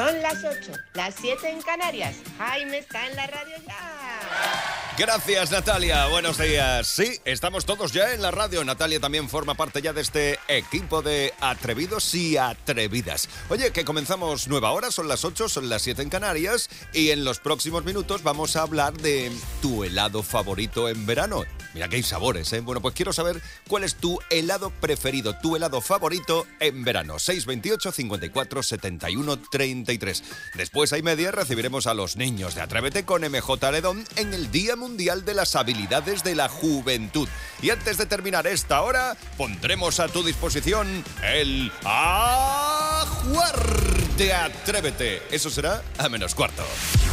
Son las 8, las 7 en Canarias. Jaime está en la radio ya. Gracias, Natalia. Buenos días. Sí, estamos todos ya en la radio. Natalia también forma parte ya de este equipo de atrevidos y atrevidas. Oye, que comenzamos nueva hora, son las 8, son las 7 en Canarias y en los próximos minutos vamos a hablar de tu helado favorito en verano. Mira que hay sabores, ¿eh? Bueno, pues quiero saber cuál es tu helado preferido, tu helado favorito en verano. 628 54 71 33. Después, a media, recibiremos a los niños de Atrévete con MJ Ledón en el Día Mundial de las Habilidades de la Juventud. Y antes de terminar esta hora, pondremos a tu disposición el Ajuar de Atrévete. Eso será a menos cuarto.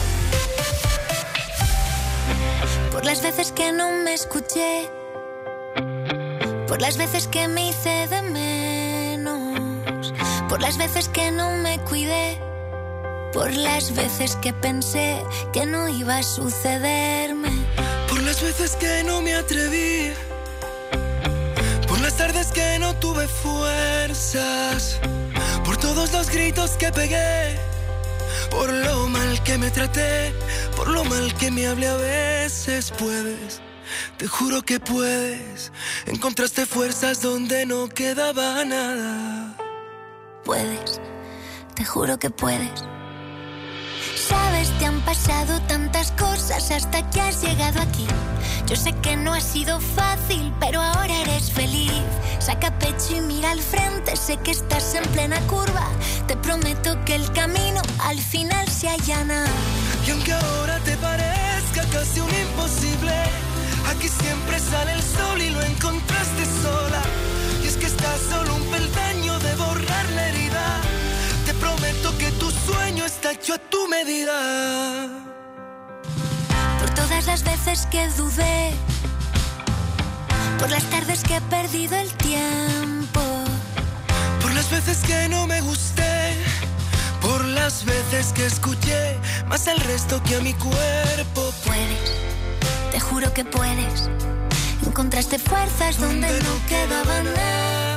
Por las veces que no me escuché, por las veces que me hice de menos, por las veces que no me cuidé, por las veces que pensé que no iba a sucederme, por las veces que no me atreví, por las tardes que no tuve fuerzas, por todos los gritos que pegué, por lo mal que me traté, por lo mal que me hablé a veces. Puedes, te juro que puedes, encontraste fuerzas donde no quedaba nada. Puedes, te juro que puedes. Sabes, te han pasado tantas cosas hasta que has llegado aquí. Yo sé que no ha sido fácil, pero ahora eres feliz. Saca pecho y mira al frente, sé que estás en plena curva. Te prometo que el camino al final se allana. Y aunque ahora te parezca casi un imposible, aquí siempre sale el sol y lo encontraste sola. Y es que estás solo un peldaño de borrar la herida. Te prometo que tu sueño está hecho a tu medida. Por todas las veces que dudé, por las tardes que he perdido el tiempo, por las veces que no me gusté, por las veces que escuché más al resto que a mi cuerpo. Puedes, te juro que puedes, encontraste fuerzas donde no quedaba nada.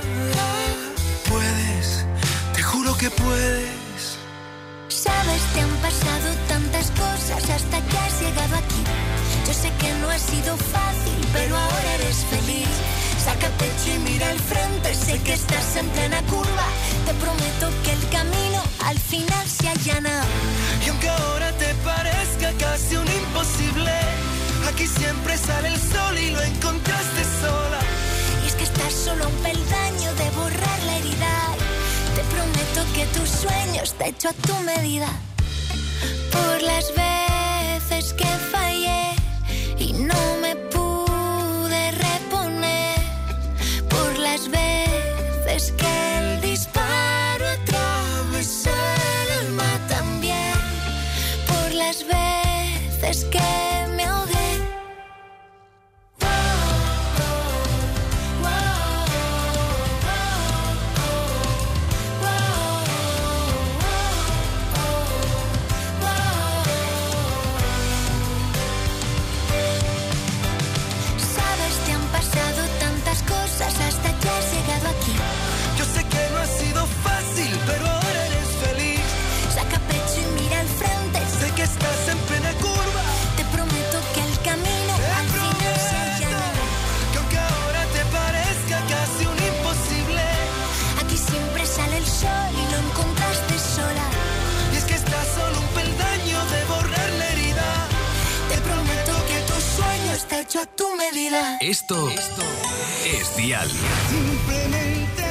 Puedes, te juro que puedes. Sabes, te han pasado tantas cosas hasta que has llegado aquí. Yo sé que no ha sido fácil, pero ahora eres feliz. Saca pecho y mira al frente, sé que estás en plena curva. Te prometo que el camino al final se allana. Y aunque ahora te parezca casi un imposible, aquí siempre sale el sol y lo encontraste sola. Y es que estás solo a un peldaño de borrar la herida. Te prometo que tu sueño está hecho a tu medida. Por las veces que fallé y no me pude reponer, por las veces que el disparo atravesó el alma también, por las veces que me ahogué. Hasta que has llegado aquí. Yo sé que no ha sido fácil, pero ahora eres feliz. Saca pecho y mira al frente, sé que estás en plena curva. Te prometo que el camino al final se allana. Que aunque ahora te parezca casi un imposible, aquí siempre sale el sol y lo encontraste sola. Y es que estás solo un peldaño de borrar la herida. Te prometo que tu sueño está hecho a tu medida. Esto es Dial. Simplemente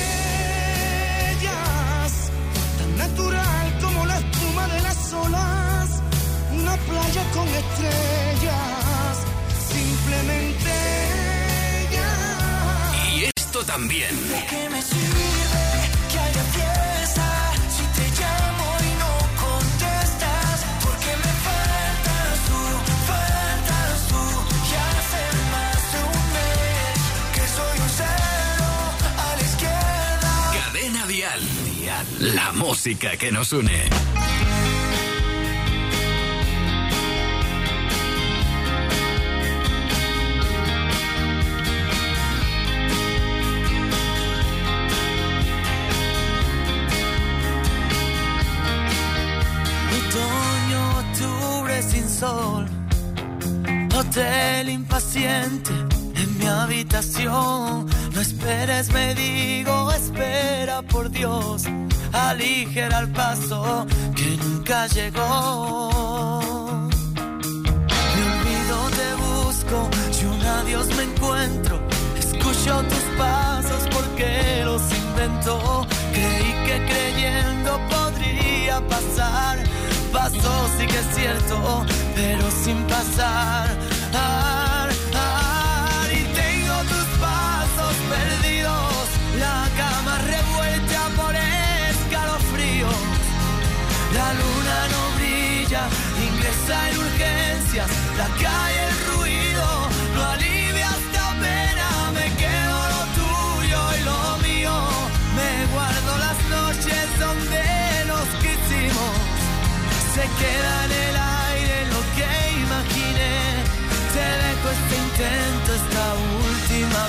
ellas, tan natural como la espuma de las olas, una playa con estrellas. Simplemente ellas. Y esto también. ¿De qué me sirve que haya fiesta si te llamo y no contestas? Porque me faltas tú. Ya hace más de un mes que soy un cero a la izquierda. Cadena Dial. La música que nos une. hotel impaciente en mi habitación. No esperes, me digo, espera por Dios. Aligera el paso que nunca llegó. Mi olvido te busco, si un adiós me encuentro. Escucho tus pasos porque los invento. Creí que creyendo podría pasar. Pasó, sí que es cierto, pero sin pasar. Y tengo tus pasos perdidos, la cama revuelta por escalofríos. La luna no brilla, ingresa en urgencias. La calle, el ruido, no alivia esta pena. Me quedo lo tuyo y lo mío. Me guardo las noches donde nos quisimos. Se queda en el aire lo que imaginé. Te dejo este intento esta última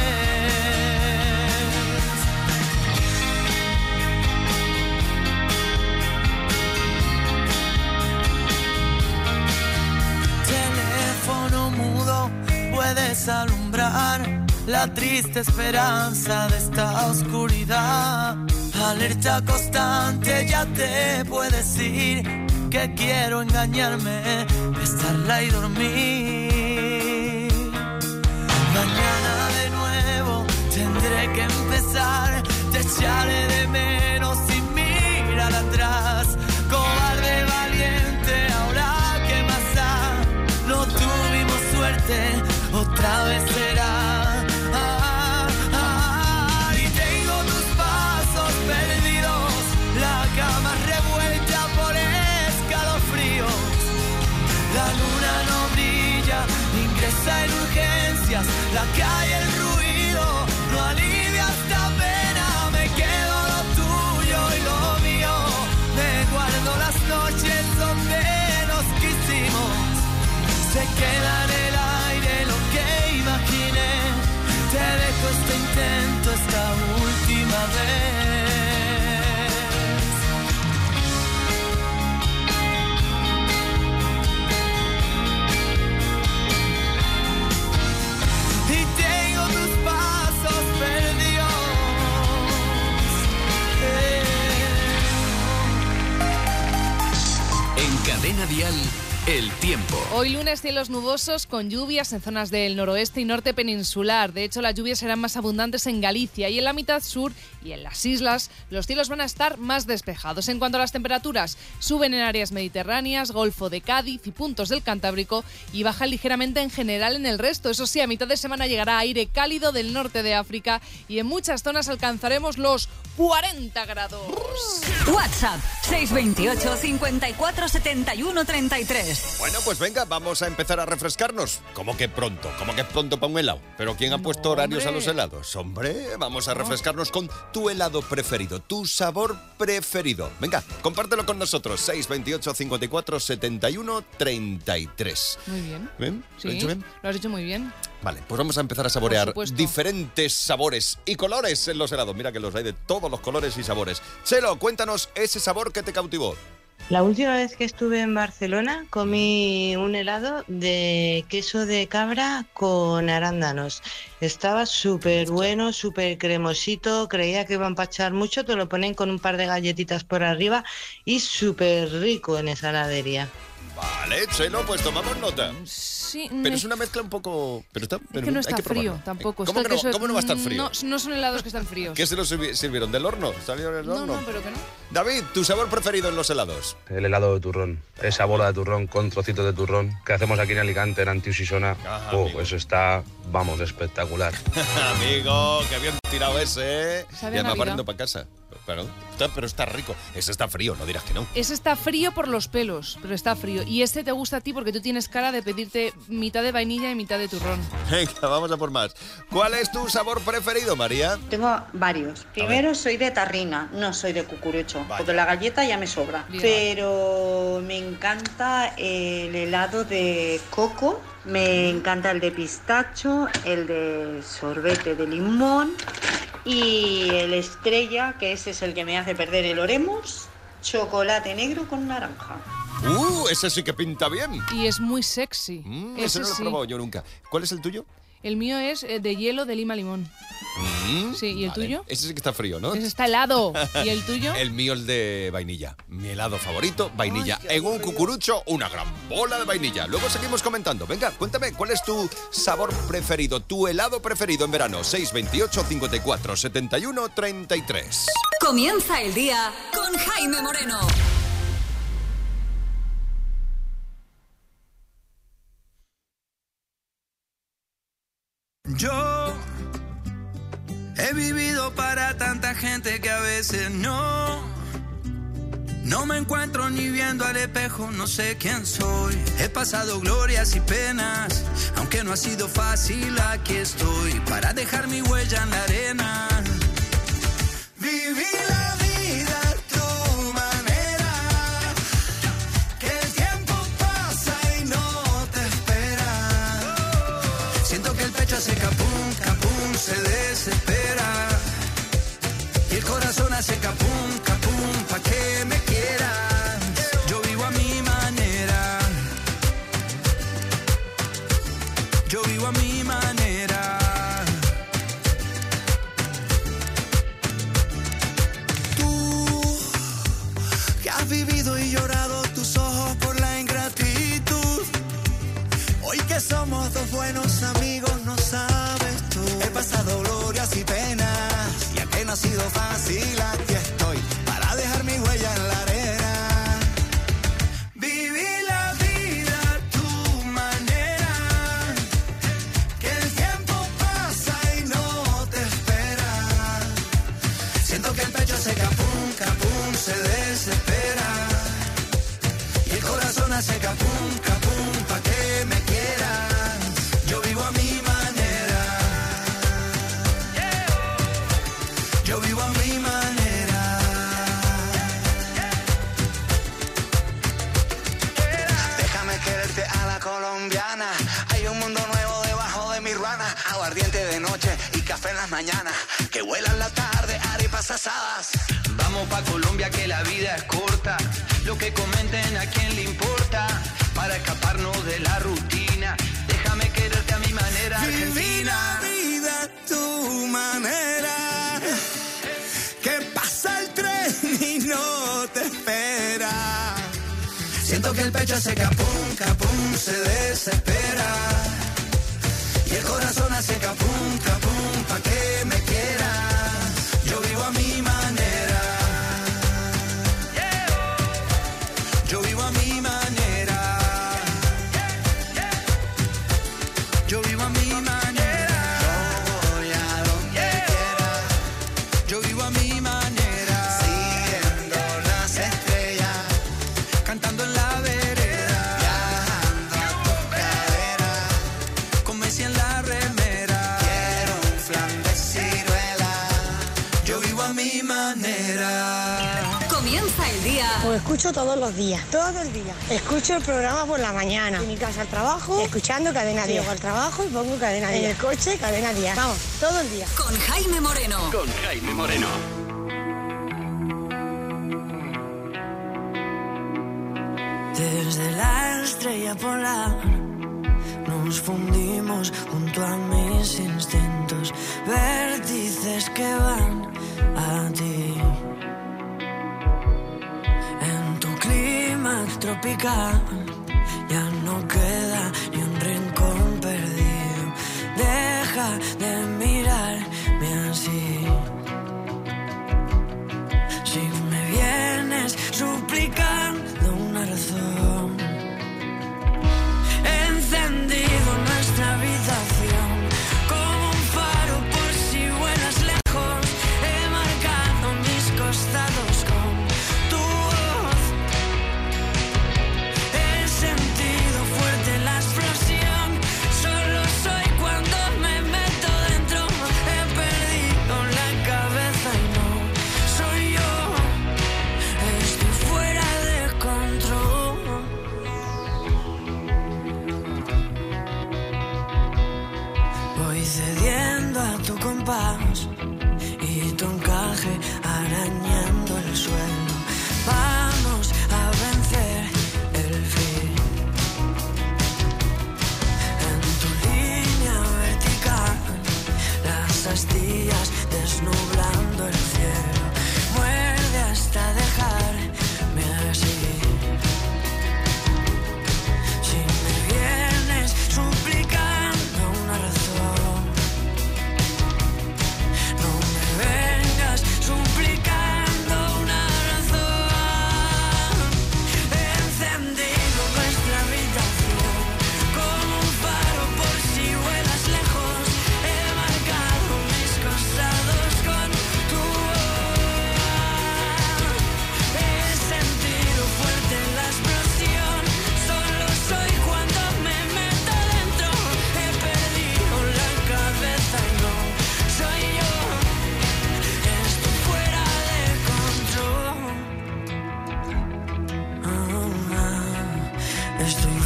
vez. Teléfono mudo, puedes alumbrar la triste esperanza de esta oscuridad. Alerta constante, ya te puedes ir. Que quiero engañarme, besarla y dormir. Mañana de nuevo tendré que empezar. Te echaré de menos sin mirar atrás. Cobarde valiente, ahora qué más da. No tuvimos suerte, otra vez será. Y tengo tus pasos perdidos, la cama revuelta por escalofríos. La luna no brilla, ingresa en urgencias. La calle, el ruido, no alivia esta pena. Me quedo lo tuyo y lo mío. Me guardo las noches donde nos quisimos. Se queda en el aire lo que imaginé. Te dejo este intento esta última vez. Cadena Dial, el tiempo. Hoy lunes cielos nubosos con lluvias en zonas del noroeste y norte peninsular. De hecho, las lluvias serán más abundantes en Galicia y en la mitad sur y en las islas los cielos van a estar más despejados. En cuanto a las temperaturas, suben en áreas mediterráneas, Golfo de Cádiz y puntos del Cantábrico y bajan ligeramente en general en el resto. Eso sí, a mitad de semana llegará aire cálido del norte de África y en muchas zonas alcanzaremos los 40 grados. WhatsApp 628 54 71 33. Bueno, pues venga, vamos a empezar a refrescarnos. ¿Cómo que pronto? ¿Cómo que pronto para un helado? ¿Pero quién ha puesto horarios a los helados? Hombre, vamos a refrescarnos con tu helado preferido, tu sabor preferido. Venga, compártelo con nosotros. 628 54 71 33. Muy bien. ¿Bien? Sí, ¿Lo he hecho bien? Lo has hecho muy bien. Vale, pues vamos a empezar a saborear diferentes sabores y colores en los helados. Mira que los hay de todos los colores y sabores. Chelo, cuéntanos ese sabor que te cautivó. La última vez que estuve en Barcelona comí un helado de queso de cabra con arándanos. Estaba súper bueno, súper cremosito, creía que iba a empachar mucho, te lo ponen con un par de galletitas por arriba y súper rico en esa heladería. Vale, Chelo, pues tomamos nota. Sí, pero es una mezcla un poco... Pero está, es que no está frío tampoco. ¿Cómo, es que ¿Cómo no va a estar frío? No son helados que están fríos. ¿Qué se los sirvieron? ¿Del horno? ¿Salieron del horno? No, pero que no. David, ¿tu sabor preferido en los helados? El helado de turrón. Esa bola de turrón con trocitos de turrón que hacemos aquí en Alicante, en Antius y Sona. Eso está, vamos, espectacular. Amigo, qué bien tirado ese, ¿eh? Sabe Ya me Navidad. barriendo para casa. Pero está rico. Ese está frío, no dirás que no. Ese está frío por los pelos, pero está frío. Y este te gusta a ti porque tú tienes cara de pedirte mitad de vainilla y mitad de turrón. Venga, vamos a por más. ¿Cuál es tu sabor preferido, María? Tengo varios. Primero soy de tarrina, no soy de cucurucho, Vaya. porque la galleta ya me sobra. Bien. Pero me encanta el helado de coco, me encanta el de pistacho, el de sorbete de limón y el estrella, que ese es el que me hace perder el Oremus, chocolate negro con naranja. Ese sí que pinta bien. Y es muy sexy. Ese no lo he probado yo nunca. ¿Cuál es el tuyo? El mío es de hielo de lima limón. Sí, ¿y el tuyo? Ese sí que está frío, ¿no? Ese está helado. ¿Y el tuyo? El mío es de vainilla. Mi helado favorito, vainilla. En un cucurucho, una gran bola de vainilla. Luego seguimos comentando. Venga, cuéntame, ¿cuál es tu sabor preferido, tu helado preferido en verano? 628 54 71 33. Comienza el día con Jaime Moreno. Yo he vivido para tanta gente que a veces no me encuentro ni viendo al espejo, no sé quién soy. He pasado glorias y penas, aunque no ha sido fácil, aquí estoy para dejar mi huella en la arena. Viví la vida a tu manera, que el tiempo pasa y no te espera. Siento que el pecho hace capum, capum, se desespera. Y el corazón hace capum, capum, pa' que me quieras. Yo vivo a mi manera. Yo vivo a mi manera. Tú, que has vivido y llorado tus ojos por la ingratitud. Hoy que somos dos buenos amigos, no sabes tú. He pasado glorias y penas, y aunque no ha sido fácil, aquí estoy para dejar mi huella en la arena. Viví la vida a tu manera, que el tiempo pasa y no te espera. Siento que el pecho hace capum, capum, se desespera. Y el corazón hace capum, capum, pa' que me quieras. Yo vivo a mi manera. Yo vivo a mi manera. Déjame quererte a la colombiana. Hay un mundo nuevo debajo de mi ruana. Aguardiente de noche y café en las mañanas. Que vuelan la tarde, arepas asadas. Vamos pa' Colombia que la vida es corta. Lo que comenten a quién le importa. Para escaparnos de la rutina. Déjame quererte a mi manera, Argentina. Viví la vida a tu manera. Que pasa el tren y no te espera. Siento que el pecho hace capum, capum, se desespera. Y el corazón hace capum, capum, pa' que me quieras. Yo vivo a mi manera. Yo vivo a mi manera. Yo vivo a mi manera. Yo voy a donde quiera. Yo vivo a mi manera. Siguiendo las estrellas, cantando en la vereda. Viajando a tu cadera, con Messi en la remera. Quiero un flan de ciruela. Yo vivo a mi manera. Comienza el día. Pues escucho todos los días, todo el día. Escucho el programa por la mañana. En mi casa al trabajo, escuchando Cadena 10. Llego al trabajo y pongo Cadena 10. En el coche, Cadena 10. Vamos, todo el día. Con Jaime Moreno. Con Jaime Moreno. Desde la estrella polar nos fundimos junto a mis instintos, vértices que van a ti. En tu clima tropical ya no queda ni un rincón perdido. Deja de mirarme así. Si me vienes suplicando una razón, he encendido nuestra habitación como un faro por si vuelas lejos. He marcado mis costados con tu voz. He sentido fuerte la explosión. Solo soy cuando me meto dentro. He perdido la cabeza y no soy yo. Estoy fuera de control. Voy cediendo a tu compás y tu encaje arañando el suelo. Vamos a vencer el frío.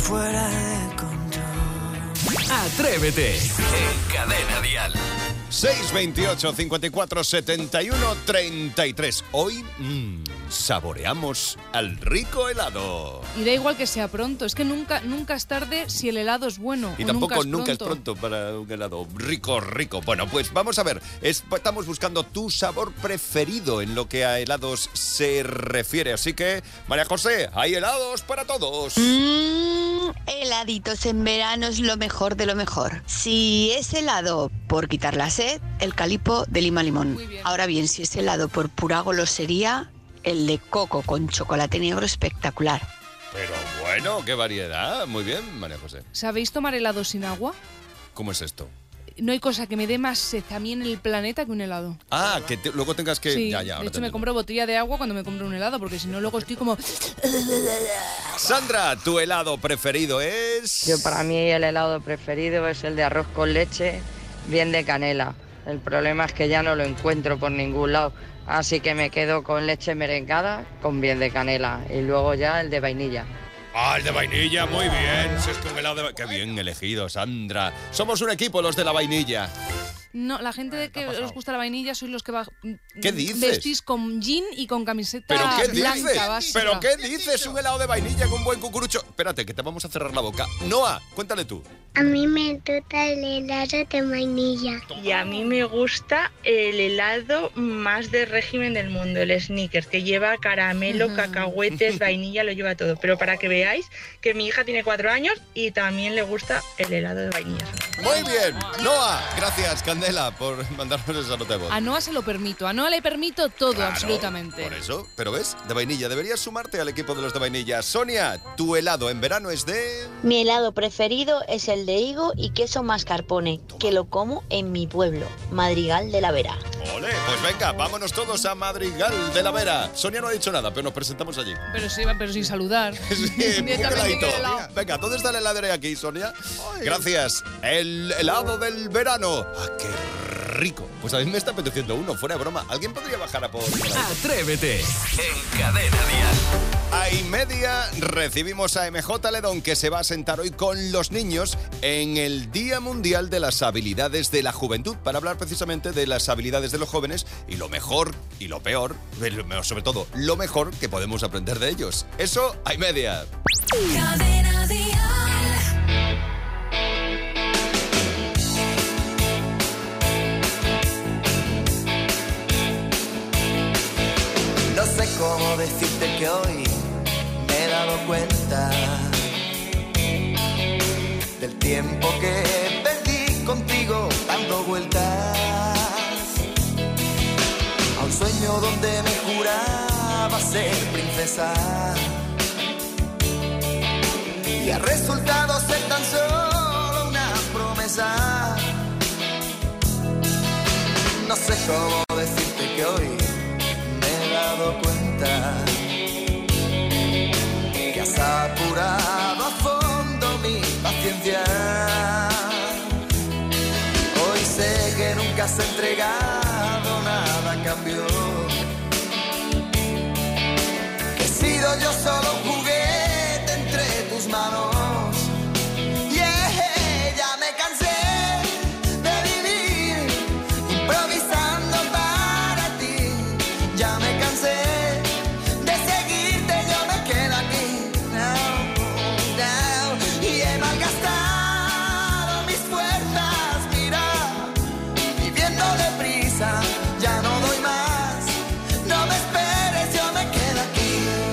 fuera de control. Atrévete en Cadena Dial. 628 54 71 33. Hoy saboreamos al rico helado. Y da igual que sea pronto, es que nunca es tarde si el helado es bueno. Y tampoco nunca es pronto para un helado rico. Bueno, pues vamos a ver. Estamos buscando tu sabor preferido en lo que a helados se refiere. Así que, María José, hay helados para todos. Heladitos en verano es lo mejor de lo mejor. Si es helado por quitar la sed, el calipo de lima limón. Ahora bien, si es helado por pura golosería, el de coco con chocolate negro espectacular. Pero bueno, qué variedad. Muy bien, María José. ¿Sabéis tomar helado sin agua? ¿Cómo es esto? No hay cosa que me dé más sed a mí en el planeta que un helado. Ah, que luego tengas que... Sí, ya, de hecho me compro botella de agua cuando me compro un helado, porque si no luego estoy como... Sandra, ¿tu helado preferido es...? Yo, para mí, el helado preferido es el de arroz con leche, bien de canela. El problema es que ya no lo encuentro por ningún lado, así que me quedo con leche merengada con bien de canela y luego ya el de vainilla. Ah, el de vainilla, muy bien. Si es que un helado de... Qué bien elegido, Sandra. Somos un equipo, los de la vainilla. No, la gente de que os gusta la vainilla sois los que ¿Qué dices? Vestís con jean y con camiseta ¿Pero qué blanca dices? básica. ¿Pero qué dices? Un helado de vainilla con un buen cucurucho. Espérate, que te vamos a cerrar la boca. Noa, cuéntale tú. A mí me gusta el helado de vainilla. Y a mí me gusta el helado más de régimen del mundo, el Snickers, que lleva caramelo, cacahuetes, vainilla, lo lleva todo. Pero para que veáis que mi hija tiene 4 años y también le gusta el helado de vainilla. Muy bien. Noa, gracias, Candela, por mandarnos esa nota de voz. A Noa se lo permito, a Noa le permito todo, Claro, absolutamente. Por eso, pero ves, de vainilla. Deberías sumarte al equipo de los de vainilla. Sonia, tu helado en verano es de... Mi helado preferido es el de higo y queso mascarpone, que lo como en mi pueblo, Madrigal de la Vera. Ole, pues venga, vámonos todos a Madrigal de la Vera. Sonia no ha dicho nada, pero nos presentamos allí. Pero sí, pero sin saludar. Sí, un heladito. Venga, ¿dónde está el heladero aquí, Sonia? Gracias. El helado del verano. ¡Ah, qué rico! Pues a mí me está apeteciendo uno, fuera de broma. ¿Alguien podría bajar a por...? Atrévete en Cadena Dial. A y media recibimos a MJ Ledón, que se va a sentar hoy con los niños en el Día Mundial de las Habilidades de la Juventud, para hablar precisamente de las habilidades de los jóvenes y lo mejor y lo peor, sobre todo lo mejor que podemos aprender de ellos. Eso a y media. Cadena Dial. No sé cómo decirte que hoy me he dado cuenta del tiempo que perdí contigo dando vueltas a un sueño donde me juraba ser princesa y ha resultado ser tan solo una promesa. No sé cómo decirte que hoy me he dado cuenta que has apurado a fondo mi paciencia. Hoy sé que nunca has entregado nada a cambio, que he sido yo solo un juguete entre tus manos. Yeah, ya me cansé de vivir improvisando para ti. Ya me cansé de seguirte, yo me quedo aquí. No. Y he malgastado mis fuerzas, mira, viviendo deprisa. Ya no doy más, no me esperes, yo me quedo aquí.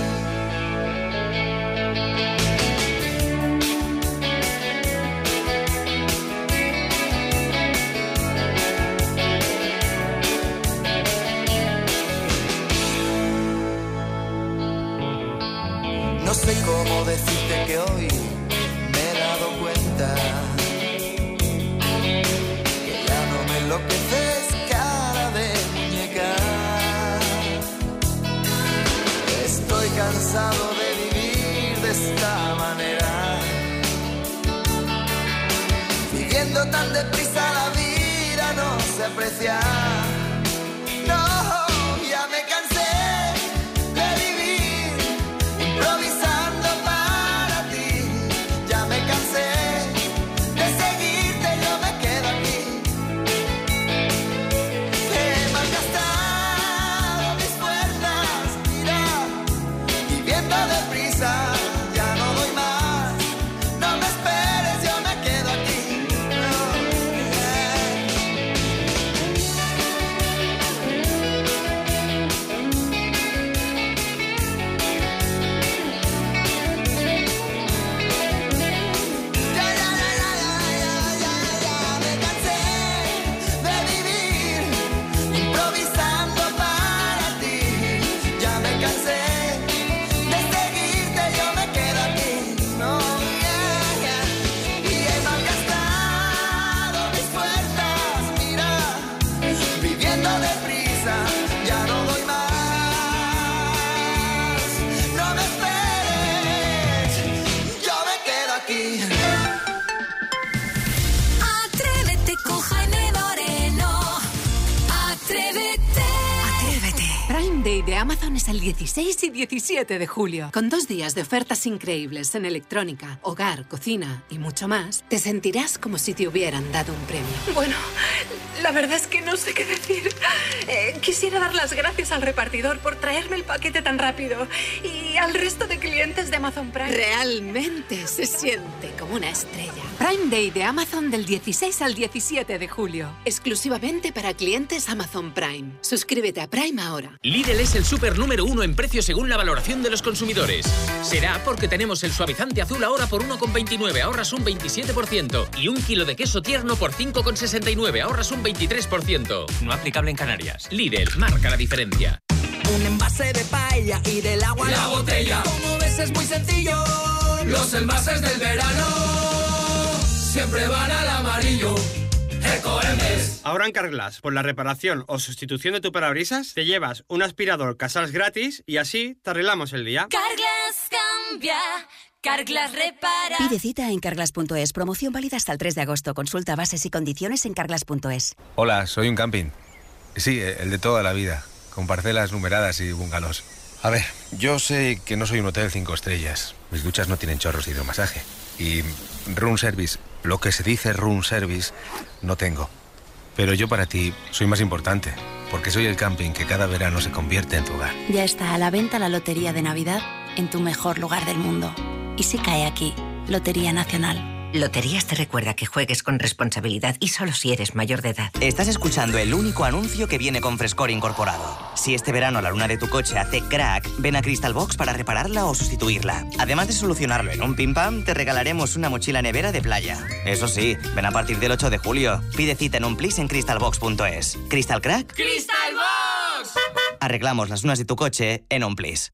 No sé cómo decirte que hoy me he dado cuenta que ya no me enloqueces, cara de muñeca. Estoy cansado de vivir de esta manera, viviendo tan deprisa la vida no se aprecia. No, ya me cansé de vivir improvisando para ti. prisa, ya no doy más. No me esperes, yo me quedo aquí. Atrévete con Jaime Moreno. Atrévete. Prime Day de Amazon es el 16 y 17 de julio. Con 2 días de ofertas increíbles en electrónica, hogar, cocina y mucho más, te sentirás como si te hubieran dado un premio. Bueno, la verdad es que no sé qué decir. Quisiera dar las gracias al repartidor por traerme el paquete tan rápido y al resto de clientes de Amazon Prime. Realmente se siente como una estrella. Prime Day de Amazon del 16 al 17 de julio. Exclusivamente para clientes Amazon Prime. Suscríbete a Prime ahora. Lidl es el súper número 1 en precio según la valoración de los consumidores. Será porque tenemos el suavizante azul ahora por 1,29, ahorras un 27%. Y 1 kilo de queso tierno por 5,69, ahorras un 23%. No aplicable en Canarias. Lidl, marca la diferencia. Un envase de paella y del agua La botella. Como ves es muy sencillo. Los envases del verano siempre van al amarillo. Ecoembes. Ahora en Carglass, por la reparación o sustitución de tu parabrisas, te llevas un aspirador Casals gratis y así te arreglamos el día. Carglass cambia, Carglass repara. Pide cita en carglass.es. Promoción válida hasta el 3 de agosto. Consulta bases y condiciones en carglass.es. Hola, soy un camping. Sí, el de toda la vida, con parcelas numeradas y bungalows. A ver, yo sé que no soy un hotel 5 estrellas. Mis duchas no tienen chorros de hidromasaje. Y room service, lo que se dice room service, no tengo. Pero yo para ti soy más importante, porque soy el camping que cada verano se convierte en tu hogar. Ya está a la venta la Lotería de Navidad en tu mejor lugar del mundo. Y si cae aquí, Lotería Nacional. Loterías te recuerda que juegues con responsabilidad y solo si eres mayor de edad. Estás escuchando el único anuncio que viene con frescor incorporado. Si este verano la luna de tu coche hace crack, ven a Crystal Box para repararla o sustituirla. Además de solucionarlo en un pim pam, te regalaremos una mochila nevera de playa. Eso sí, ven a partir del 8 de julio. Pide cita en un plis en crystalbox.es. ¿Crystal Crack? ¡Crystal Box! Arreglamos las lunas de tu coche en un plis.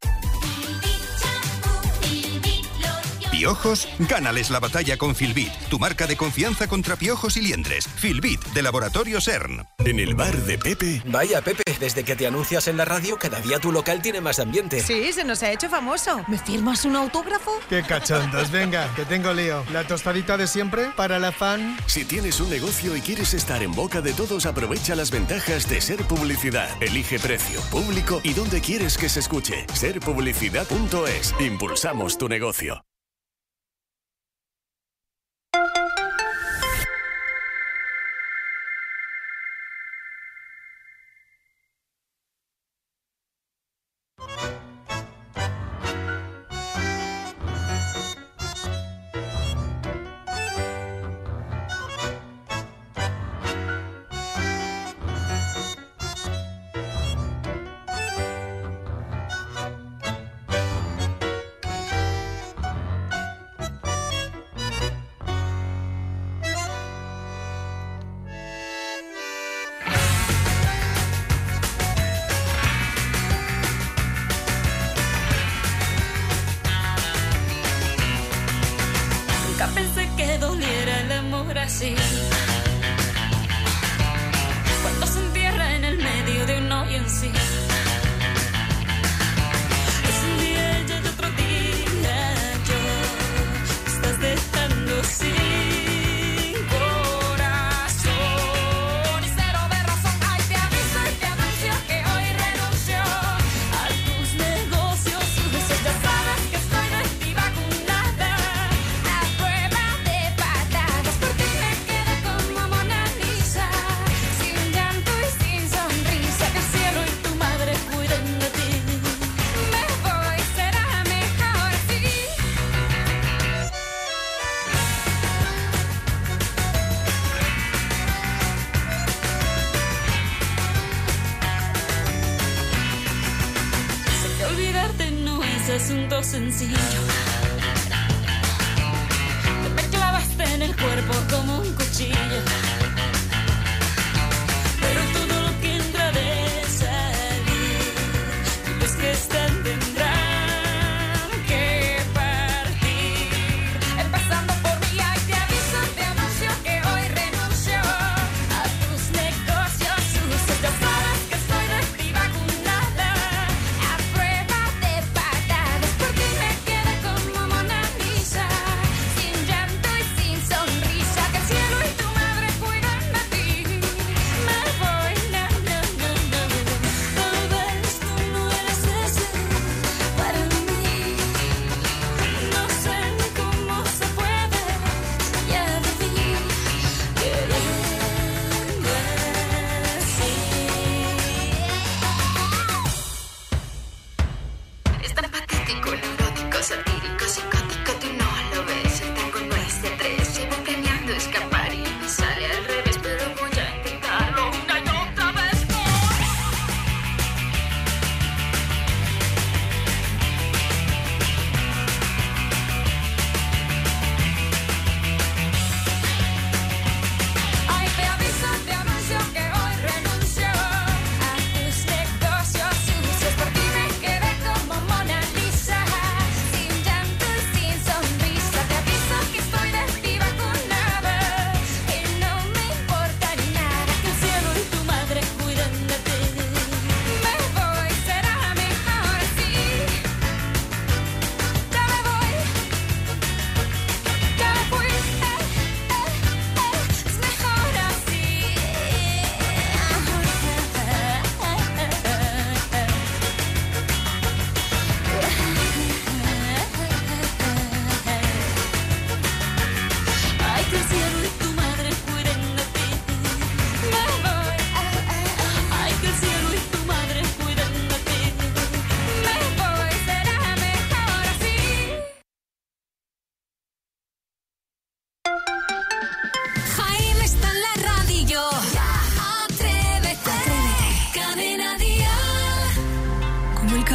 ¿Piojos? Gánales la batalla con Filbit, tu marca de confianza contra piojos y liendres. Filbit, de Laboratorio CERN. En el bar de Pepe. Vaya, Pepe, desde que te anuncias en la radio, cada día tu local tiene más ambiente. Sí, se nos ha hecho famoso. ¿Me firmas un autógrafo? Qué cachondos, venga, que tengo lío. La tostadita de siempre para la fan. Si tienes un negocio y quieres estar en boca de todos, aprovecha las ventajas de Ser Publicidad. Elige precio, público y dónde quieres que se escuche. Serpublicidad.es. Impulsamos tu negocio. así. Cuando se entierra en el medio de un hoyo en sí. Es un día y otro día yo. Estás dejando sin corazón y cero de razón. Ay, te aviso y te anuncio que hoy renuncio a tus negocios. Ya sabes que estoy de ti vacunada a prueba de patadas, porque me quedé como Mona Lisa, sin llanto y sin sonrisa. Que el cielo y tu madre cuiden de ti. Me voy, será mejor así. Sé que olvidarte no es asunto sencillo. Te me clavaste en el cuerpo como un cuchillo. Pero todo lo que entra de salir, los que están tendrán que partir. Empezando por mí, ay, te aviso, te anuncio que hoy renuncio a tus negocios sucios. Ya sabes que estoy de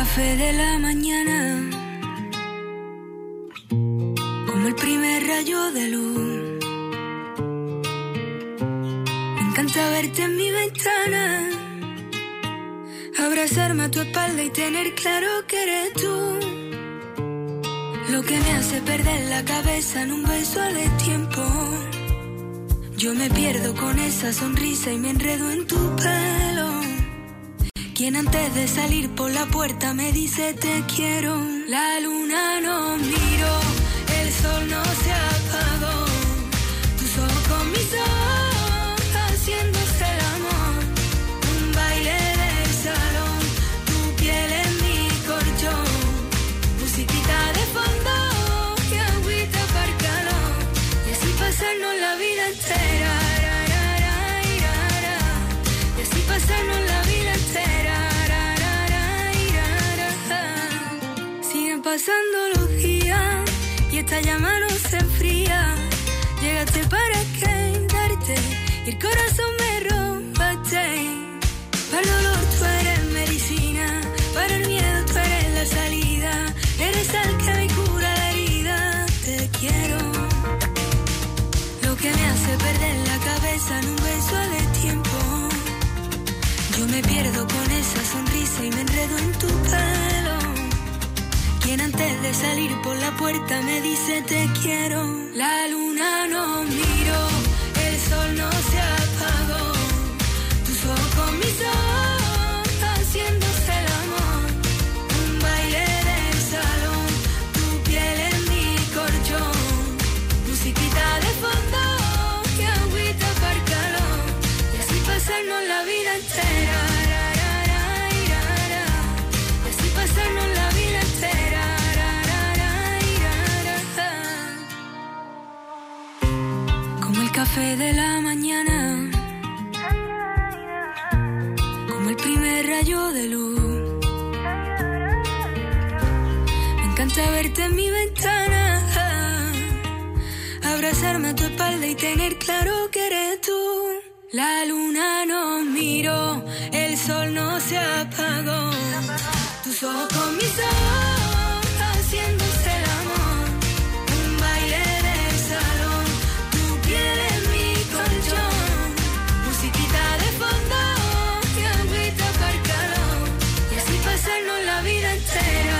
café de la mañana, como el primer rayo de luz. Me encanta verte en mi ventana, abrazarme a tu espalda y tener claro que eres tú. Lo que me hace perder la cabeza en un beso a destiempo. Yo me pierdo con esa sonrisa y me enredo en tu pelo. Quien antes de salir por la puerta me dice te quiero. La luna no miró, el sol no se apagó. Tus ojos con mis ojos, haciéndose el amor. Un baile de salón, tu piel en mi colchón. Musiquita de fondo y agüita para el calor. Y así pasarnos la vida entera. Y así pasarnos la vida entera. Siguen pasando los días y esta llama no se enfría. Llegaste para quedarte y el corazón me robaste. Para el dolor tú eres medicina, para el miedo tú eres la salida. Eres el que me cura la herida. Te quiero. Lo que me hace perder la cabeza en un beso a destiempo. Yo me pierdo con esa sonrisa y me enredo en tu pelo. Quien antes de salir por la puerta me dice te quiero. La luna no miró, el sol no se apagó. Tus ojos con mis ojos, haciéndose el amor. Un baile de salón, tu piel en mi colchón. Musiquita de fondo y agüita para el calor. Y así pasarnos la vida entera. Y así pasarnos la vida entera. Como el café de la mañana, como el primer rayo de luz. Me encanta verte en mi ventana, abrazarme a tu espalda y tener claro que eres tú. La luna no miró, el sol no se apagó. Tus ojos con mis ojos, haciéndose el amor. Un baile de salón, tu piel en mi colchón. Musiquita de fondo y agüita para el calor. Y así pasarnos la vida entera.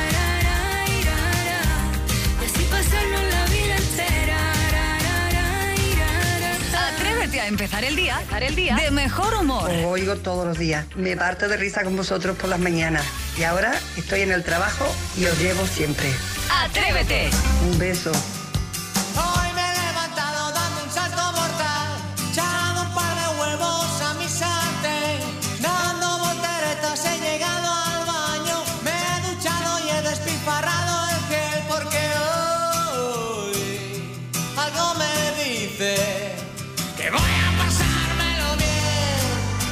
Y así pasarnos la vida entera. Atrévete a empezar el día de mejor humor. Os oigo todos los días. Me parto de risa con vosotros por las mañanas. Y ahora estoy en el trabajo y os llevo siempre. ¡Atrévete! Un beso. Hoy me he levantado dando un salto mortal, echando un par de huevos a mi sartén, dando volteretas he llegado al baño, me he duchado y he despilfarrado el gel porque hoy algo me dice que voy a pasármelo bien.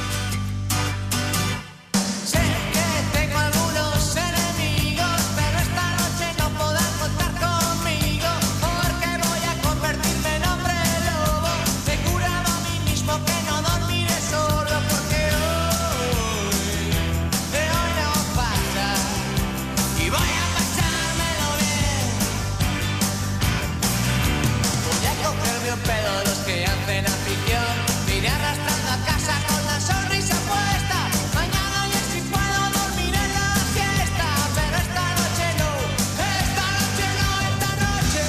Sé que tengo algunos enemigos, pero esta noche no podrán contar conmigo, porque voy a convertirme en hombre lobo. Me he curado a mí mismo que no dormiré solo, porque hoy no pasa y voy a pasármelo bien. Voy a cogerme un pedo de los que hacen afición, me iré arrastrando a casa con la sonrisa puesta. Mañana ya si puedo dormir en la siesta, pero esta noche no, esta noche no, esta noche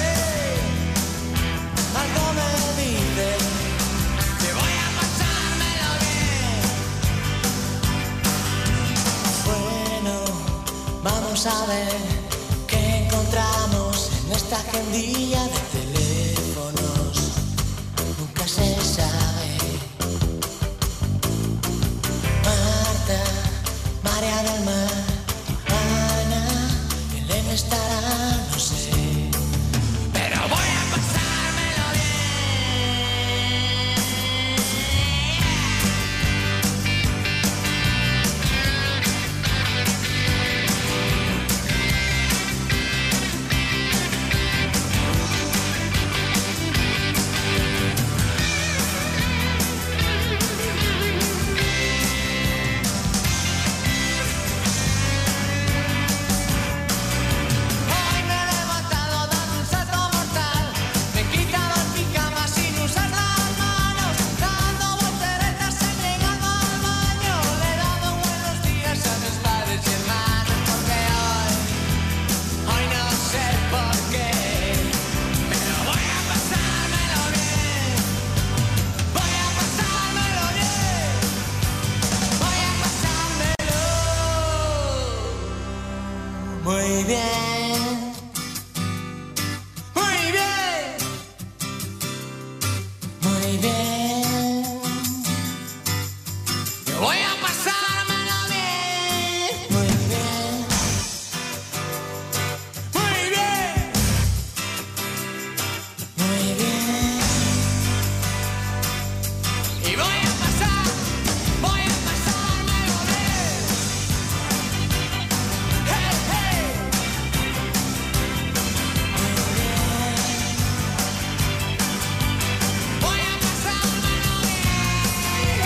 algo me dice que voy a pasármelo bien. Bueno, vamos a ver qué encontramos en esta agendilla de teléfonos. Nunca se sabe. Marta, María del Mar, Ana, Elena estará, no sé. Pero voy a pasármelo bien. Muy bien. Muy bien. Muy bien. Yo voy a pasármelo bien. Muy bien. Muy bien. Muy bien. Y voy a pasármelo bien. Hey, hey. Voy a pasármelo bien.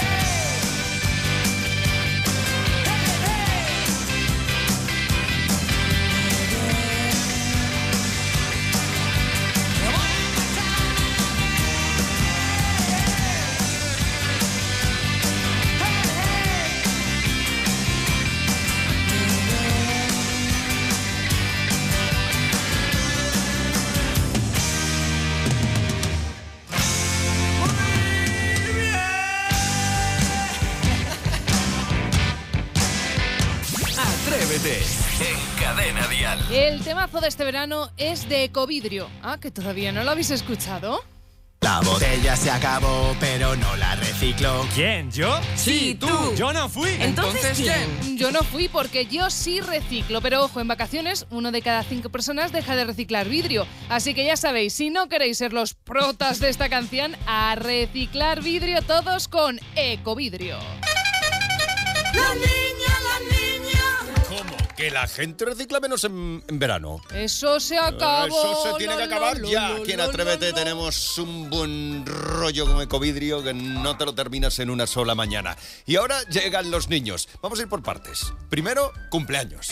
Atrévete en Cadena Dial. El temazo de este verano es de Ecovidrio. Ah, que todavía no lo habéis escuchado. La botella se acabó, pero no la reciclo. ¿Quién? ¿Yo? Sí, tú. Yo no fui. ¿Entonces quién? Yo no fui porque yo sí reciclo, pero ojo, en vacaciones 1 de cada 5 personas deja de reciclar vidrio. Así que ya sabéis, si no queréis ser los protas de esta canción, a reciclar vidrio todos con Ecovidrio. La niña, la niña. ¿Cómo? Que la gente recicla menos en verano. Eso se acabó. Eso se tiene que acabar ya. Aquí en Atrévete tenemos un buen rollo con Ecovidrio que no te lo terminas en una sola mañana. Y ahora llegan los niños. Vamos a ir por partes. Primero, cumpleaños.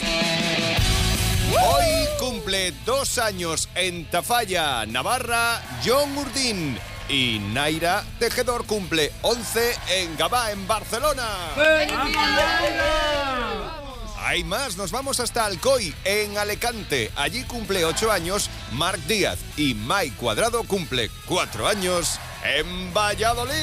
Hoy cumple 2 años en Tafalla, Navarra, John Urdín. Y Naira Tejedor cumple 11 en Gavà, en Barcelona. Hay más, nos vamos hasta Alcoy, en Alicante. Allí cumple 8 años Marc Díaz y Mai Cuadrado cumple 4 años en Valladolid.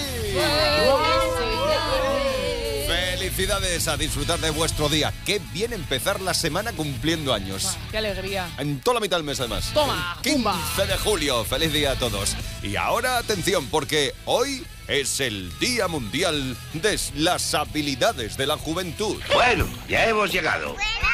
Felicidades, a disfrutar de vuestro día. Qué bien empezar la semana cumpliendo años. ¡Qué alegría! En toda la mitad del mes, además. ¡Toma! 15 de julio. Feliz día a todos. Y ahora, atención, porque hoy es el Día Mundial de las Habilidades de la Juventud. Bueno, ya hemos llegado.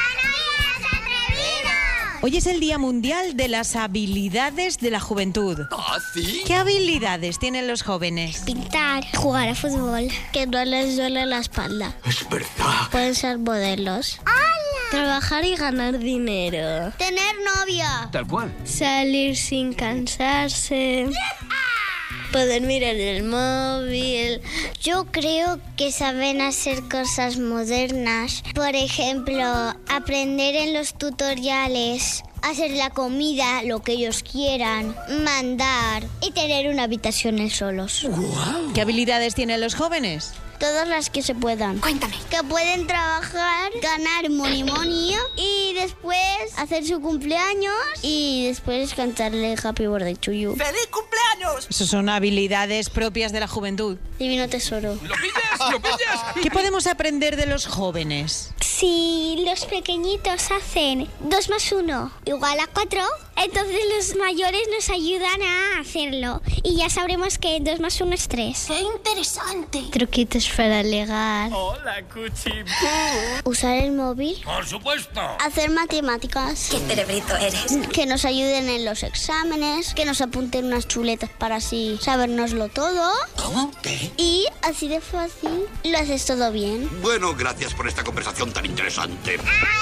Hoy es el Día Mundial de las Habilidades de la Juventud. ¿Ah, sí? ¿Qué habilidades tienen los jóvenes? Pintar, jugar a fútbol, que no les duele la espalda. Es verdad. Pueden ser modelos. ¡Hala! Trabajar y ganar dinero. Tener novia. Tal cual. Salir sin cansarse. Poder mirar el móvil. Yo creo que saben hacer cosas modernas. Por ejemplo, aprender en los tutoriales, hacer la comida, lo que ellos quieran, mandar y tener una habitación ellos solos. Wow. ¿Qué habilidades tienen los jóvenes? Todas las que se puedan. Cuéntame. Que pueden trabajar, ganar money y después hacer su cumpleaños y después cantarle Happy Birthday to you. ¡Feliz cumpleaños! Esas son habilidades propias de la juventud. Divino tesoro. ¡Lo pillas! ¡Lo pillas! ¿Qué podemos aprender de los jóvenes? Si los pequeñitos hacen 2 más 1 igual a 4, entonces los mayores nos ayudan a hacerlo. Y ya sabremos que 2 más 1 es 3. ¡Qué interesante! Truquitos para ligar. Hola, Cuchipú. Usar el móvil. Por supuesto. Hacer matemáticas. ¿Qué cerebrito eres? Que nos ayuden en los exámenes. Que nos apunten unas chuletas para así sabérnoslo todo. ¿Cómo? ¿Qué? Y así de fácil lo haces todo bien. Bueno, gracias por esta conversación tan interesante.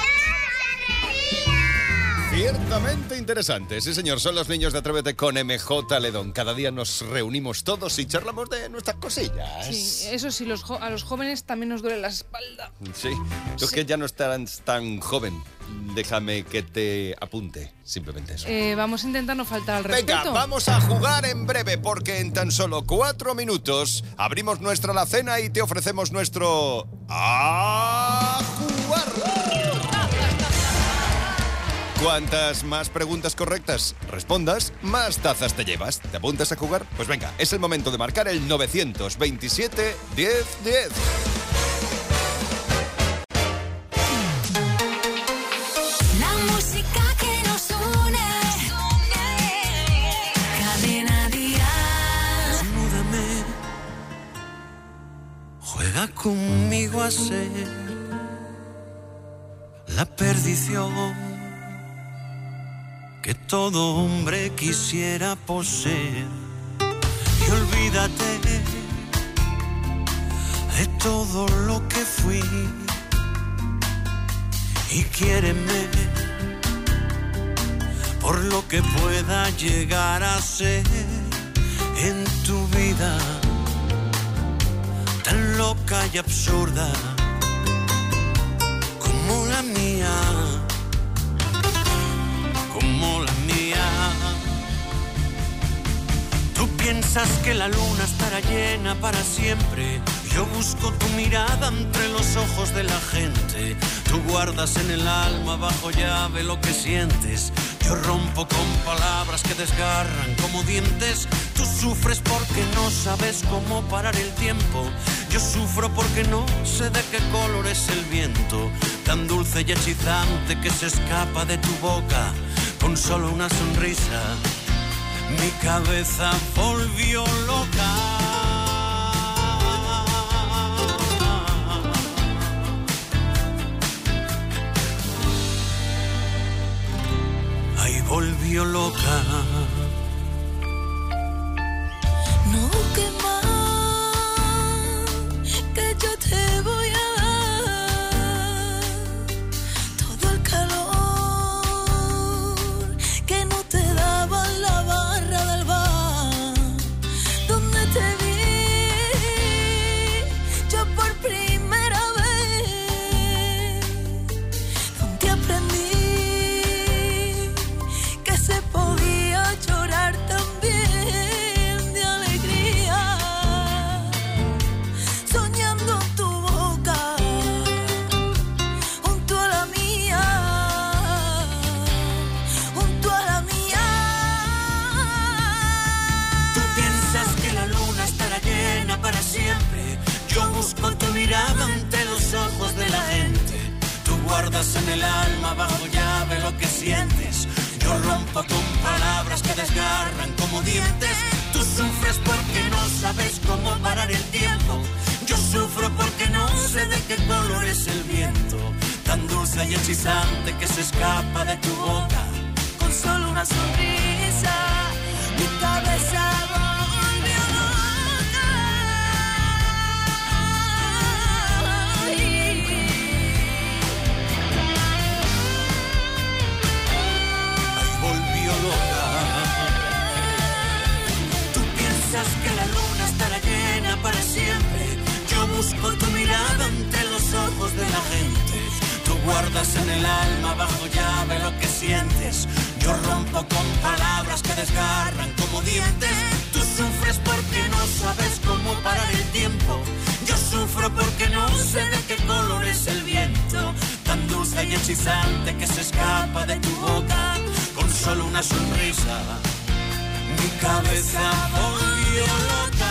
Ciertamente interesante, sí señor, son los niños de Atrévete con MJ Ledón. Cada día nos reunimos todos y charlamos de nuestras cosillas. Sí, eso sí, a los jóvenes también nos duele la espalda. Sí, tú que ya no estarás tan joven, déjame que te apunte, simplemente eso. Vamos a intentar no faltar al respeto. Venga, vamos a jugar en breve porque en tan solo 4 minutos abrimos nuestra alacena y te ofrecemos nuestro... ¡A jugar! Cuantas más preguntas correctas respondas, más tazas te llevas. ¿Te apuntas a jugar? Pues venga, es el momento de marcar el 927 10 10. La a ser la perdición que todo hombre quisiera poseer. Y olvídate de todo lo que fui y quiéreme por lo que pueda llegar a ser en tu vida tan loca y absurda como la mía, como la mía. Tú piensas que la luna estará llena para siempre. Yo busco tu mirada entre los ojos de la gente. Tú guardas en el alma bajo llave lo que sientes. Yo rompo con palabras que desgarran como dientes. Tú sufres porque no sabes cómo parar el tiempo. Yo sufro porque no sé de qué color es el viento, tan dulce y hechizante que se escapa de tu boca con solo una sonrisa. Mi cabeza volvió loca. Ahí volvió loca. No quema, que yo te voy a dar todo el calor que no te daba la barra del bar, donde te vi yo por primera vez, donde aprendí que se podía llorar también de alegría, soñando tu boca junto a la mía, junto a la mía. Tú piensas que la luna estará llena para siempre. Yo busco tu mirada ante los ojos de la gente. Tú guardas en el alma bajo llave lo que sientes. Yo rompo con palabras que desgarran como dientes. Tú sufres porque no sabes cómo parar el tiempo. Yo sufro porque no sé de qué color es el viento, tan dulce y hechizante que se escapa de tu boca Con solo una sonrisa, mi cabeza volvió loca. Ahí volvió loca. Tú piensas que la luna estará llena para siempre. Yo busco tu mirada ante los ojos de la gente. Tú guardas en el alma bajo llave lo que sientes. Yo rompo con palabras que desgarran como dientes. Tú sufres porque no sabes cómo parar el tiempo. Yo sufro porque no sé de qué color es el viento, tan dulce y hechizante que se escapa de tu boca con solo una sonrisa. Mi cabeza volvió loca.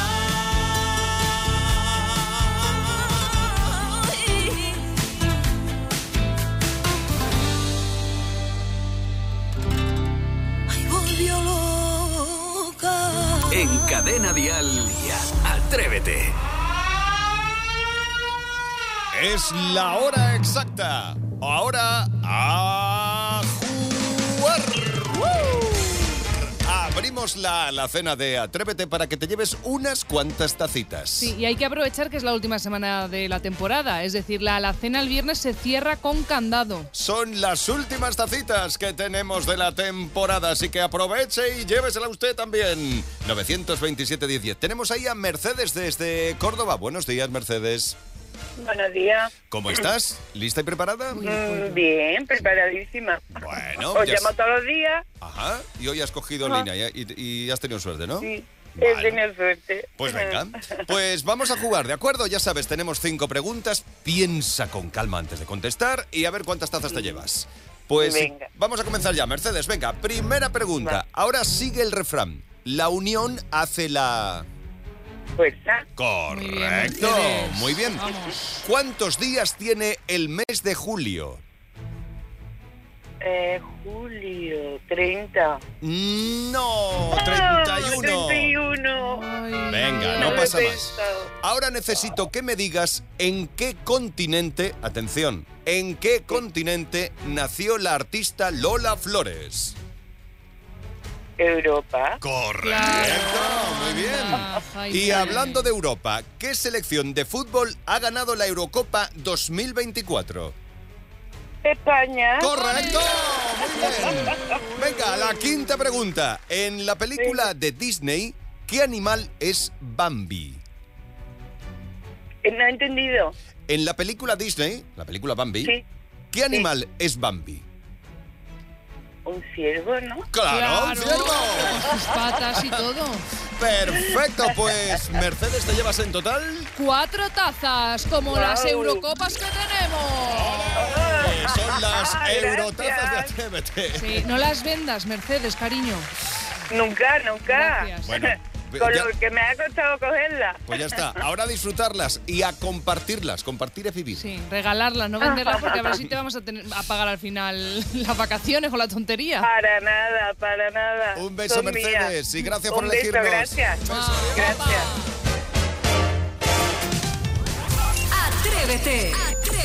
Ay, volvió loca. En Cadena Dial, Atrévete. Es la hora exacta. Ahora a jugar. Abrimos la alacena de Atrévete para que te lleves unas cuantas tacitas. Sí, y hay que aprovechar que es la última semana de la temporada, es decir, la alacena el viernes se cierra con candado. Son las últimas tacitas que tenemos de la temporada, así que aproveche y llévesela usted también. 927-1010. Tenemos ahí a Mercedes desde Córdoba. Buenos días, Mercedes. Buenos días. ¿Cómo estás? ¿Lista y preparada? Bien, preparadísima. Bueno, Os ya llamo todos los días. Ajá, y hoy has cogido Ajá. línea y has tenido suerte, ¿no? Sí, he tenido suerte. Pues venga, pues vamos a jugar, ¿de acuerdo? Ya sabes, tenemos 5 preguntas. Piensa con calma antes de contestar y a ver cuántas tazas te llevas. Pues Venga. vamos a comenzar ya, Mercedes. Venga, primera pregunta. Ahora sigue el refrán. La unión hace la... Fuerza. Correcto, muy bien. ¿Cuántos días tiene el mes de julio? Julio, 30. No, 31. 31. Venga, no pasa más. Ahora necesito que me digas en qué continente, atención, en qué continente nació la artista Lola Flores. Europa. Correcto, muy bien. Y hablando de Europa, ¿qué selección de fútbol ha ganado la Eurocopa 2024? España. ¡Correcto! Muy bien. Venga, la quinta pregunta. En la película de Disney, ¿qué animal es Bambi? No he entendido. En la película Disney, la película Bambi, Sí. ¿qué animal es Bambi? Un ciervo, ¿no? ¡Claro, un ciervo! Sus patas y todo. Perfecto, pues Mercedes, te llevas en total 4 tazas, como las Eurocopas que tenemos. Son las Eurotazas de Atrévete. Sí, no las vendas, Mercedes, cariño. Nunca. Gracias. Bueno, Con ya- lo que me ha costado cogerla. pues ya está. Ahora a disfrutarlas y a compartirlas. Compartir es vivir. Sí, regalarlas, no venderlas, porque a ver si te vamos a pagar al final las vacaciones con la tontería. Para nada. Un beso, Son Mercedes, mías. y gracias por Un beso, elegirnos. gracias. Gracias. Atrévete.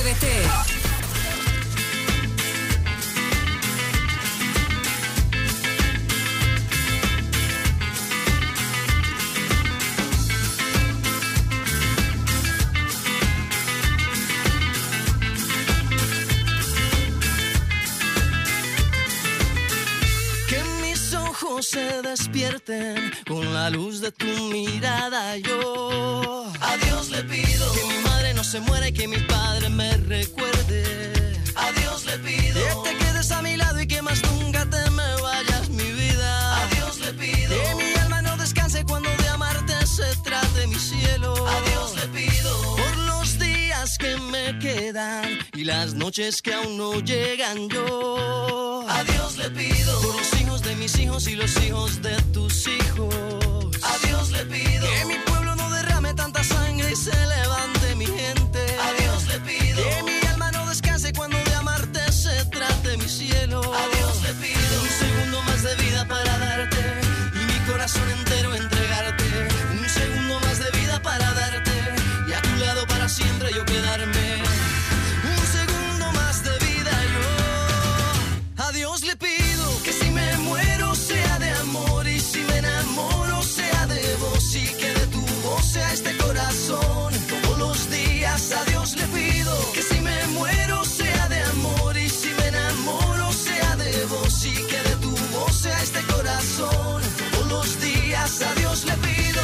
Que mis ojos se despierten con la luz de tu mirada. Yo a Dios le pido que mi madre no se muera y que mi padre me recuerde. A Dios le pido que te quedes a mi lado y que más nunca te me vayas, mi vida. A Dios le pido que mi alma no descanse cuando de amarte se trate mi cielo. A Dios le pido por los días que me quedan y las noches que aún no llegan. Yo a Dios le pido por los hijos de mis hijos y los hijos de tus hijos. A Dios le pido que mi pueblo no derrame tanta sangre y se levante mi gente. A Dios le pido que mi alma no descanse cuando de amarte se trate mi cielo. A Dios le pido un segundo más de vida para darte y mi corazón entero entregarte. Un segundo más de vida para darte y a tu lado para siempre yo quedarme. Un segundo más de vida yo a Dios le pido que si me muero sea de amor y si me enamoro sea de vos y que de tu voz sea este corazón. Todos los días a Dios le pido que si me muero sea de amor y si me enamoro sea de vos y que de tu voz sea este corazón. Todos los días a Dios le pido.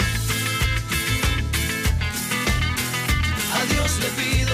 A Dios le pido.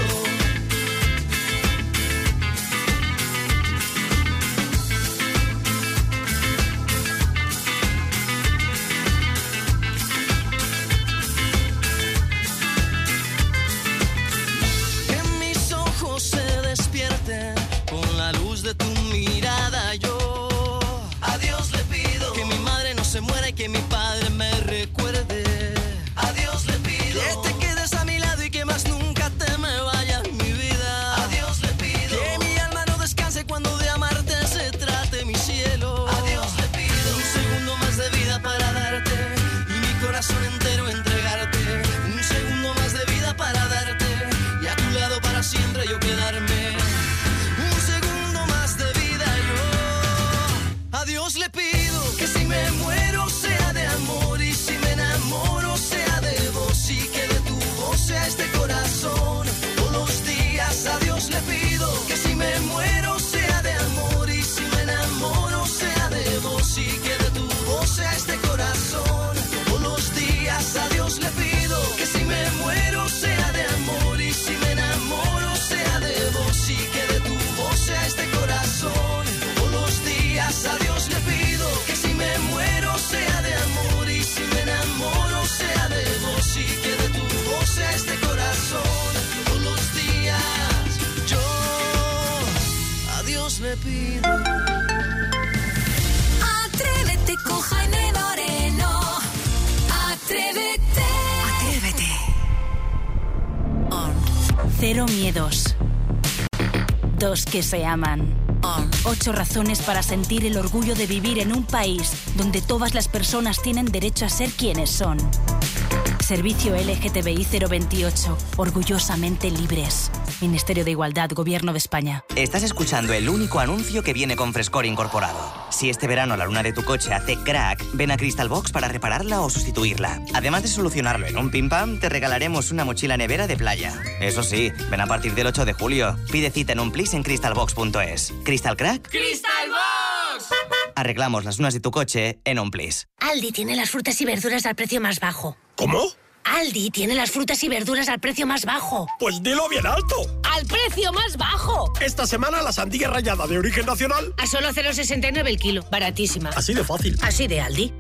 Que mis ojos se despierten con la luz de tu mirada. Yo a Dios le pido que mi madre no se muera y que mi padre me recuerde. A Dios le pido que te quedes a mi lado y que más nunca te me vayas, mi vida. A Dios le pido que mi alma no descanse cuando de amarte se trate mi cielo. A Dios le pido un segundo más de vida para darte y mi corazón entero entregarte. Un segundo más de vida para darte y a tu lado para siempre yo quedarme. Un segundo más de vida yo a Dios le pido que si me muero sea de amor y si me enamoro sea de vos y que de tu voz sea este corazón. Todos los días a Dios le pido que si me muero sea de amor y si me enamoro sea de vos y que de tu voz sea este corazón. Todos los días a Dios le pido que si me muero sea de amor y si me enamoro sea de vos y que de tu voz sea este corazón. Todos los días a Dios le pido que si me muero sea de amor y si me enamoro sea de vos y que de tu voz sea este corazón. Todos los días yo a Dios le pido. Atrévete con Jaime Moreno. Atrévete. Cero miedos. Dos que se aman. 8 razones para sentir el orgullo de vivir en un país donde todas las personas tienen derecho a ser quienes son. Servicio LGTBI 028. Orgullosamente libres. Ministerio de Igualdad, Gobierno de España. Estás escuchando el único anuncio que viene con Frescor incorporado. Si este verano la luna de tu coche hace crack, ven a Crystal Box para repararla o sustituirla. Además de solucionarlo en un pim pam, te regalaremos una mochila nevera de playa. Eso sí, ven a partir del 8 de julio. Pide cita en un plis en crystalbox.es. ¿Crystal Crack? ¡Crystal Box! Arreglamos las lunas de tu coche en un plis. Aldi tiene las frutas y verduras al precio más bajo. ¿Cómo? Aldi tiene las frutas y verduras al precio más bajo. Pues dilo bien alto. ¡Al precio más bajo! Esta semana la sandía rallada de origen nacional A solo 0,69 el kilo. Baratísima. así de fácil. Así de Aldi.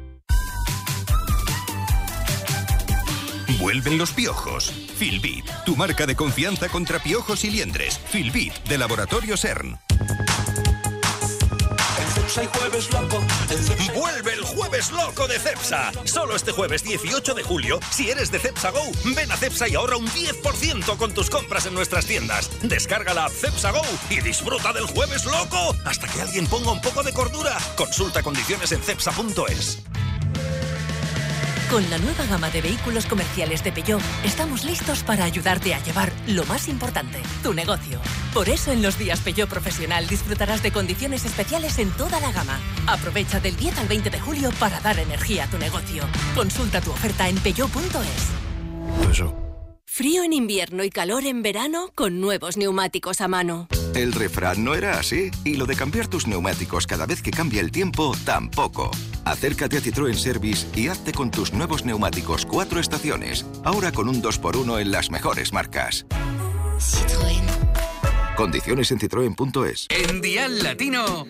Vuelven los piojos. Filbit, tu marca de confianza contra piojos y liendres. Filbit, de Laboratorio CERN. Vuelve el Jueves Loco de Cepsa. Solo este jueves 18 de julio, si eres de Cepsa Go, ven a Cepsa y ahorra un 10% con tus compras en nuestras tiendas. Descarga la app Cepsa Go y disfruta del Jueves Loco hasta que alguien ponga un poco de cordura. Consulta condiciones en cepsa.es. Con la nueva gama de vehículos comerciales de Peugeot, estamos listos para ayudarte a llevar lo más importante, tu negocio. Por eso en los días Peugeot Profesional disfrutarás de condiciones especiales en toda la gama. Aprovecha del 10 al 20 de julio para dar energía a tu negocio. Consulta tu oferta en peugeot.es. Eso. Frío en invierno y calor en verano con nuevos neumáticos a mano. El refrán no era así, y lo de cambiar tus neumáticos cada vez que cambia el tiempo, tampoco. Acércate a Citroën Service y hazte con tus nuevos neumáticos 4 estaciones, ahora con un 2x1 en las mejores marcas. Citroën. Condiciones en citroen.es. En Dial Latino.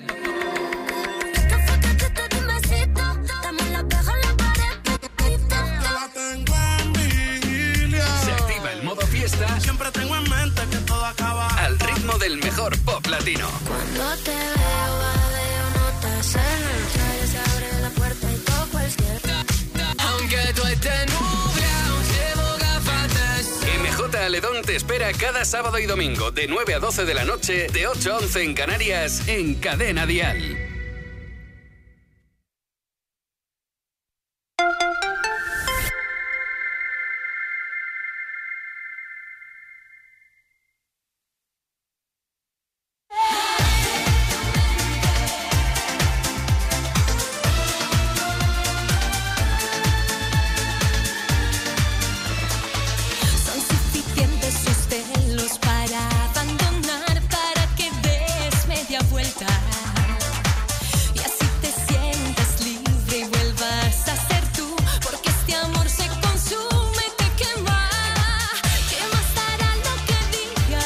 Se activa el modo fiesta. Siempre tengo en mente que todo acaba Al ritmo del mejor pop latino. Cuando te veo, badeo, no te sé. Se abre la puerta y toco el cielo. Aunque tú estés nublado, llevo gafatas. MJ Aledón te espera cada sábado y domingo de 9 a 12 de la noche, de 8 a 11 en Canarias, en Cadena Dial. Son suficientes sus celos para abandonar, para que des media vuelta. Y así te sientas libre y vuelvas a ser tú, porque este amor se consume y te quema. ¿Qué más dará lo que diga?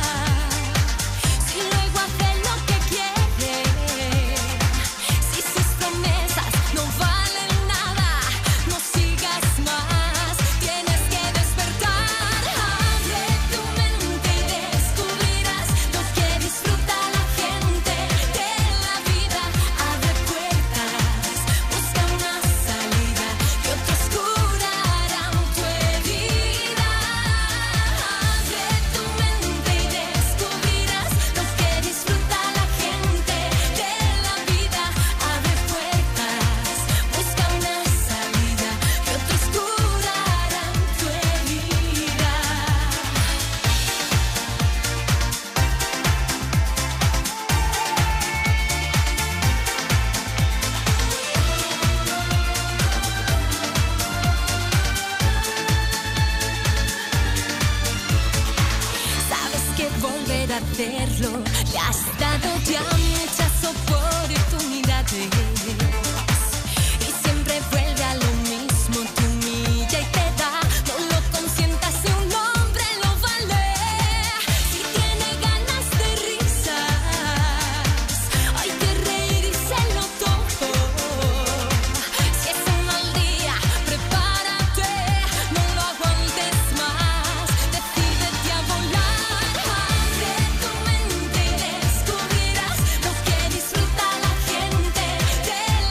Si luego hace lo que quiere. Si sus promesas no valen nada, no sigas más. Tienes que despertar. Abre tu mente y descubrirás lo que disfruta la gente de la vida. Abre puertas, busca una salida que otros curarán tu herida. Abre tu mente y descubrirás lo que disfruta la gente de la vida. Abre puertas, busca una salida que otros curarán tu herida. Sabes que volver a hacerlo le has dado ya muchas oportunidades. Y siempre vuelve a lo mismo, te humilla y te da. No lo consientas si un hombre lo vale. Si tiene ganas de risas, hay que reírselo todo. Si es un mal día, prepárate, no lo aguantes más. Decídete a volar. Abre tu mente y descubrirás lo que disfruta la gente de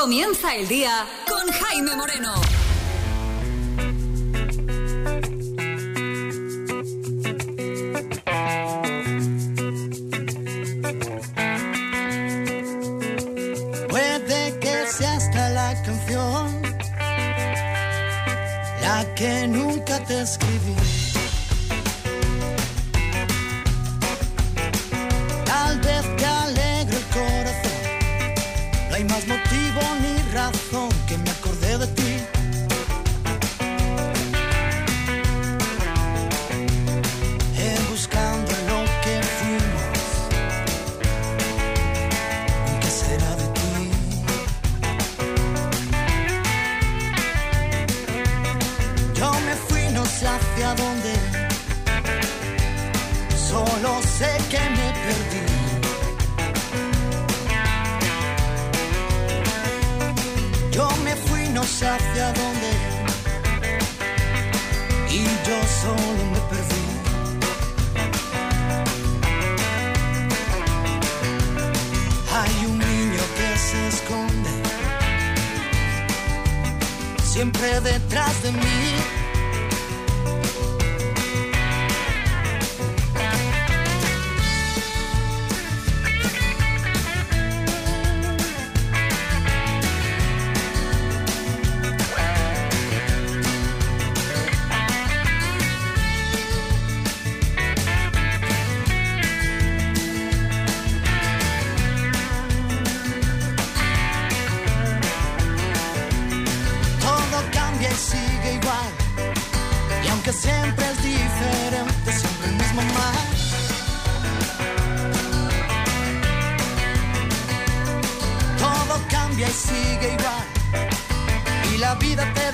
Comienza el día con Jaime Moreno. Puede que sea hasta la canción la que nunca te escribí. Tal vez te alegre el corazón. No hay más motivo ni razón que me acordé de ti. Buscando lo que fuimos, ¿qué será de ti? Yo me fui, no sé hacia dónde, solo sé que me perdí. Yo me fui, no sé hacia dónde, y yo solo me perdí. Hay un niño que se esconde siempre detrás de mí. Que siempre es diferente, siempre el mismo mar. Todo cambia y sigue igual, y la vida te